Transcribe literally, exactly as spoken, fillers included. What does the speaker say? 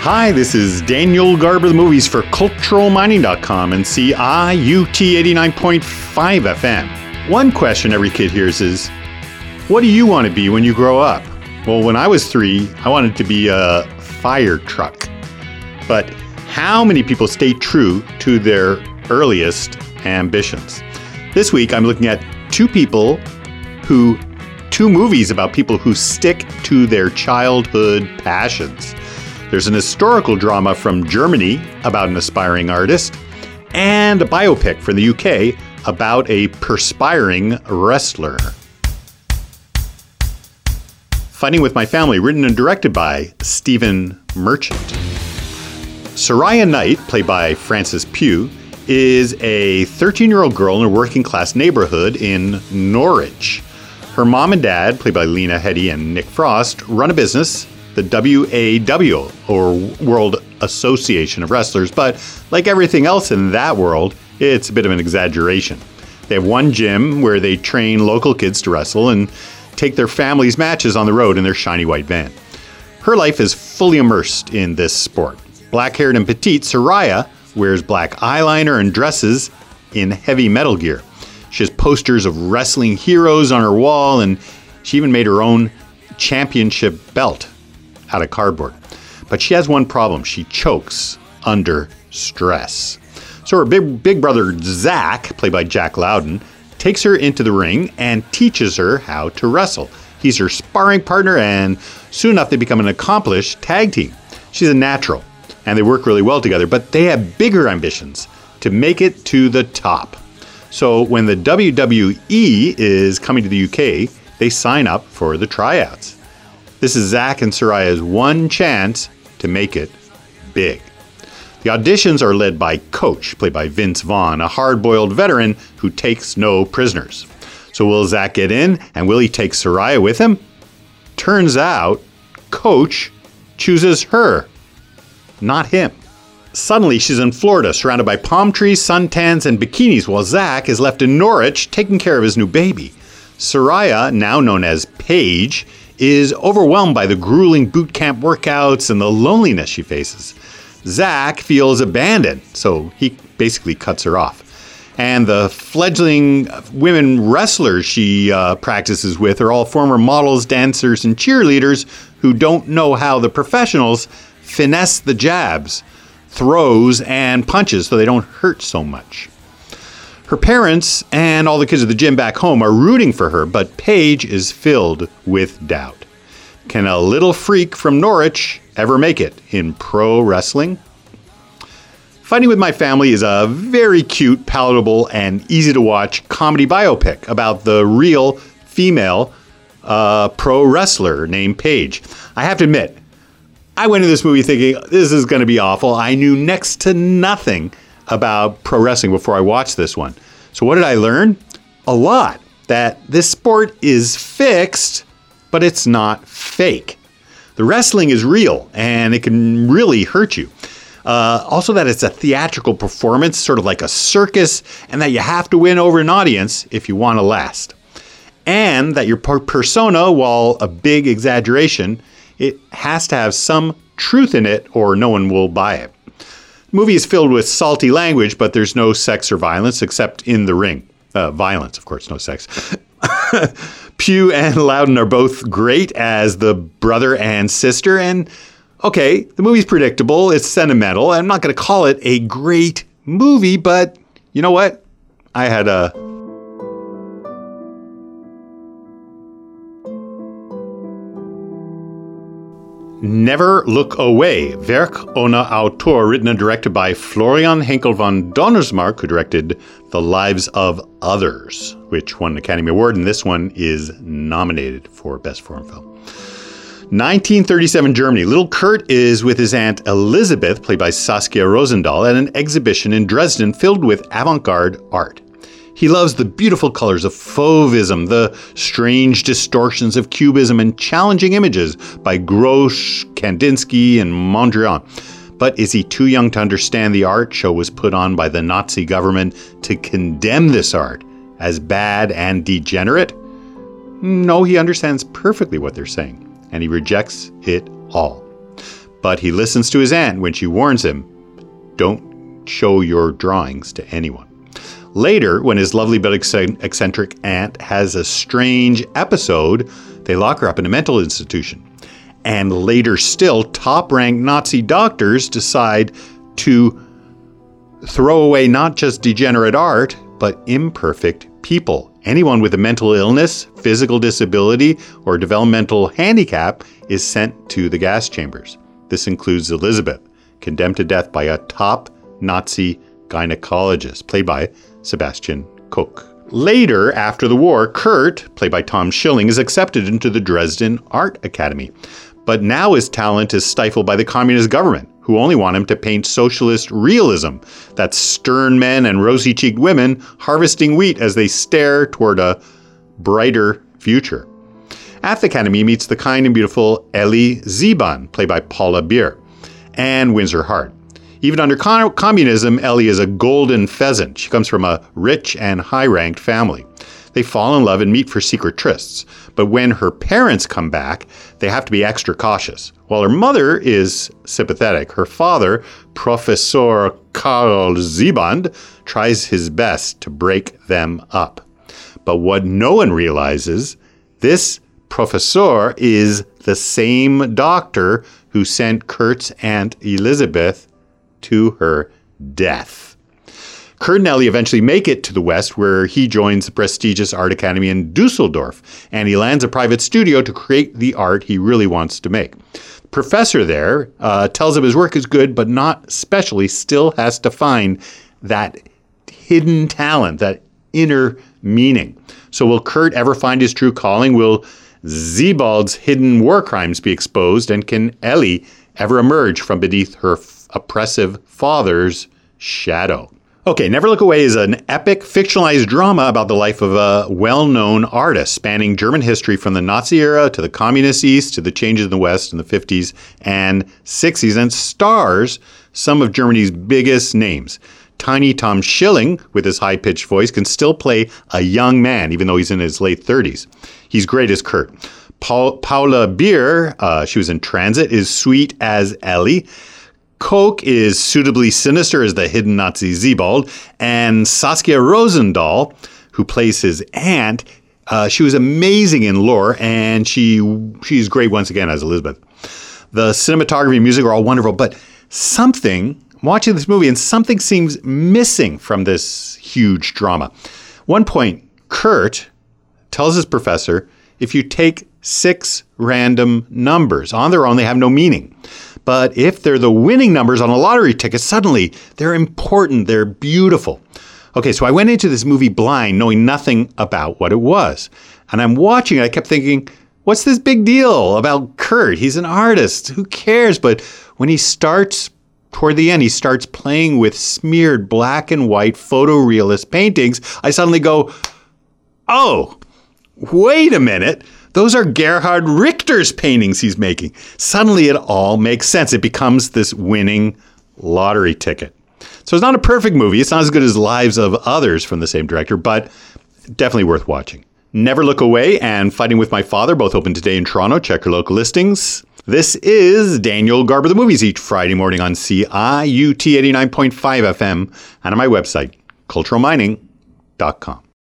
Hi, this is Daniel Garber, the movies for cultural mining dot com and C I U T eighty-nine point five F M. One question every kid hears is, what do you want to be when you grow up? Well, when I was three, I wanted to be a fire truck. But how many people stay true to their earliest ambitions? This week, I'm looking at two people who, two movies about people who stick to their childhood passions. There's an historical drama from Germany about an aspiring artist, and a biopic from the U K about a perspiring wrestler. Fighting with My Family, written and directed by Stephen Merchant. Soraya Knight, played by Frances Pugh, is a thirteen-year-old girl in a working-class neighborhood in Norwich. Her mom and dad, played by Lena Headey and Nick Frost, run a business, the W A W, or World Association of Wrestlers, but like everything else in that world, it's a bit of an exaggeration. They have one gym where they train local kids to wrestle and take their families' matches on the road in their shiny white van. Her life is fully immersed in this sport. Black-haired and petite, Soraya wears black eyeliner and dresses in heavy metal gear. She has posters of wrestling heroes on her wall, and she even made her own championship belt out of cardboard. But she has one problem. She chokes under stress. So her big big brother, Zach, played by Jack Loudon, takes her into the ring and teaches her how to wrestle. He's her sparring partner, and soon enough they become an accomplished tag team. She's a natural, and they work really well together, but they have bigger ambitions to make it to the top. So when the W W E is coming to the U K, they sign up for the tryouts. This is Zach and Soraya's one chance to make it big. The auditions are led by Coach, played by Vince Vaughn, a hard-boiled veteran who takes no prisoners. So will Zach get in, and will he take Soraya with him? Turns out, Coach chooses her, not him. Suddenly, she's in Florida, surrounded by palm trees, suntans, and bikinis, while Zach is left in Norwich, taking care of his new baby. Soraya, now known as Paige, is overwhelmed by the grueling boot camp workouts and the loneliness she faces. Zach feels abandoned, so he basically cuts her off. And the fledgling women wrestlers she uh, practices with are all former models, dancers, and cheerleaders who don't know how the professionals finesse the jabs, throws, and punches so they don't hurt so much. Her parents and all the kids at the gym back home are rooting for her, but Paige is filled with doubt. Can a little freak from Norwich ever make it in pro wrestling? Fighting with My Family is a very cute, palatable, and easy-to-watch comedy biopic about the real female uh, pro wrestler named Paige. I have to admit, I went into this movie thinking, this is going to be awful. I knew next to nothing about pro wrestling before I watched this one. So what did I learn? A lot. That this sport is fixed, but it's not fake. The wrestling is real, and it can really hurt you. Uh, also that it's a theatrical performance, sort of like a circus, and that you have to win over an audience if you want to last. And that your per- persona, while a big exaggeration, it has to have some truth in it or no one will buy it. The movie is filled with salty language, but there's no sex or violence except in the ring. Uh, violence, of course, no sex. Pugh and Loudon are both great as the brother and sister. And okay, the movie's predictable. It's sentimental. I'm not going to call it a great movie, but you know what? I had a... Never Look Away, Werk ohne Autor, written and directed by Florian Henkel von Donnersmarck, who directed The Lives of Others, which won an Academy Award, and this one is nominated for Best Foreign Film. nineteen thirty-seven Germany. Little Kurt is with his aunt Elizabeth, played by Saskia Rosendahl, at an exhibition in Dresden filled with avant-garde art. He loves the beautiful colors of Fauvism, the strange distortions of Cubism, and challenging images by Groucho, Kandinsky, and Mondrian. But is he too young to understand the art show was put on by the Nazi government to condemn this art as bad and degenerate? No, he understands perfectly what they're saying, and he rejects it all. but he listens to his aunt when she warns him, don't show your drawings to anyone. Later, when his lovely but eccentric aunt has a strange episode, they lock her up in a mental institution. And later still, top-ranked Nazi doctors decide to throw away not just degenerate art, but imperfect people. Anyone with a mental illness, physical disability, or developmental handicap is sent to the gas chambers. This includes Elizabeth, condemned to death by a top Nazi gynecologist, played by Sebastian Koch. Later, after the war, Kurt, played by Tom Schilling, is accepted into the Dresden Art Academy. But now his talent is stifled by the communist government, who only want him to paint socialist realism. That's stern men and rosy-cheeked women harvesting wheat as they stare toward a brighter future. At the Academy, he meets the kind and beautiful Ellie Ziban, played by Paula Beer, and wins her heart. Even under con- communism, Ellie is a golden pheasant. She comes from a rich and high-ranked family. They fall in love and meet for secret trysts. But when her parents come back, they have to be extra cautious. While her mother is sympathetic, her father, Professor Karl Zieband, tries his best to break them up. But what no one realizes, this professor is the same doctor who sent Kurt's Aunt Elizabeth to her death. Kurt and Ellie eventually make it to the West, where he joins the prestigious art academy in Dusseldorf, and he lands a private studio to create the art he really wants to make. The professor there uh, tells him his work is good, but not special. He still has to find that hidden talent, that inner meaning. So will Kurt ever find his true calling? Will Ziebald's hidden war crimes be exposed? And can Ellie ever emerge from beneath her f- oppressive father's shadow? Okay, Never Look Away is an epic, fictionalized drama about the life of a well-known artist, spanning German history from the Nazi era to the communist East to the changes in the West in the fifties and sixties, and stars some of Germany's biggest names. Tiny Tom Schilling, with his high-pitched voice, can still play a young man, even though he's in his late thirties. He's great as Kurt. Paul, Paula Beer, uh, she was in Transit, is sweet as Ellie. Koch is suitably sinister as the hidden Nazi Ziebald, and Saskia Rosendahl, who plays his aunt, uh, she was amazing in Lore, and she she's great once again as Elizabeth. The cinematography and music are all wonderful, but something, I'm watching this movie, and something seems missing from this huge drama. One point, Kurt tells his professor, if you take six random numbers on their own, they have no meaning. But if they're the winning numbers on a lottery ticket, suddenly they're important, they're beautiful. Okay, so I went into this movie blind, knowing nothing about what it was. And I'm watching it, I kept thinking, what's this big deal about Kurt? He's an artist, who cares? But when he starts, toward the end, he starts playing with smeared black and white photorealist paintings, I suddenly go, oh, wait a minute. Those are Gerhard Richter's paintings he's making. Suddenly it all makes sense. It becomes this winning lottery ticket. So it's not a perfect movie. It's not as good as Lives of Others from the same director, but definitely worth watching. Never Look Away and Fighting with My Father, both open today in Toronto. Check your local listings. This is Daniel Garber the Movies, each Friday morning on C I U T eighty-nine point five F M and on my website, cultural mining dot com.